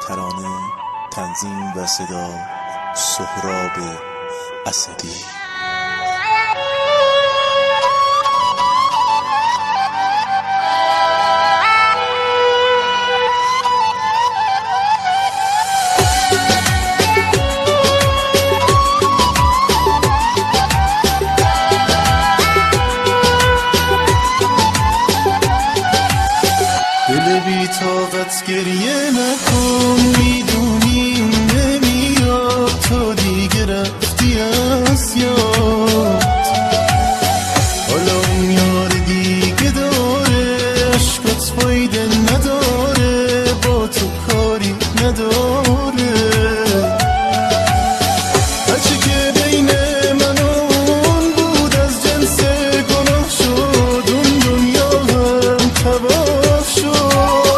ترانه تنظیم و صدا سهراب اسدی. دل بی طاقت گریه نکن، میدونی نمیاد، تو دیگه رفتی از یاد. حالا اون یار دیگه داره، عشقت فایده نداره، با تو کاری نداره. هرچی که بین من و اون بود از جنس گناه شد، اون دنیا هم تباه شد.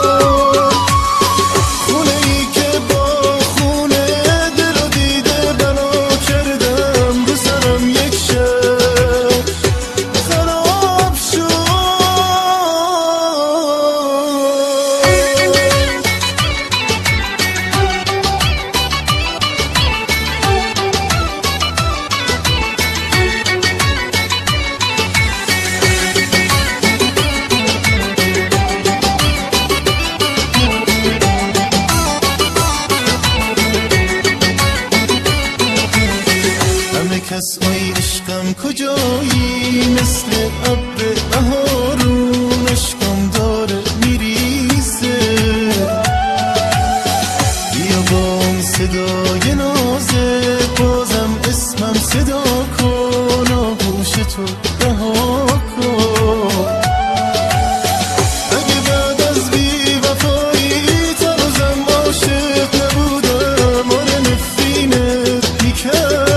کس ای عشقم کجایی، مثل ابر بهارون عشقم داره میریزه. بیا با اون صدای نازه، بازم اسمم صدا کن، آغوش تو رها کن. اگه بعد از بی وفایی تنوزم عاشق نبودم، آره نفرینت میکردم.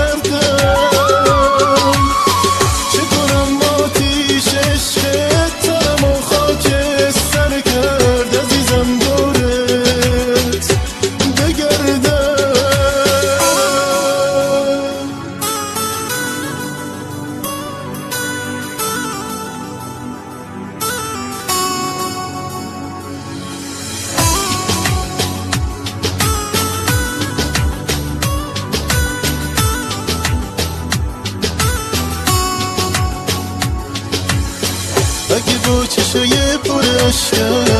اگه با چشای پر اشکم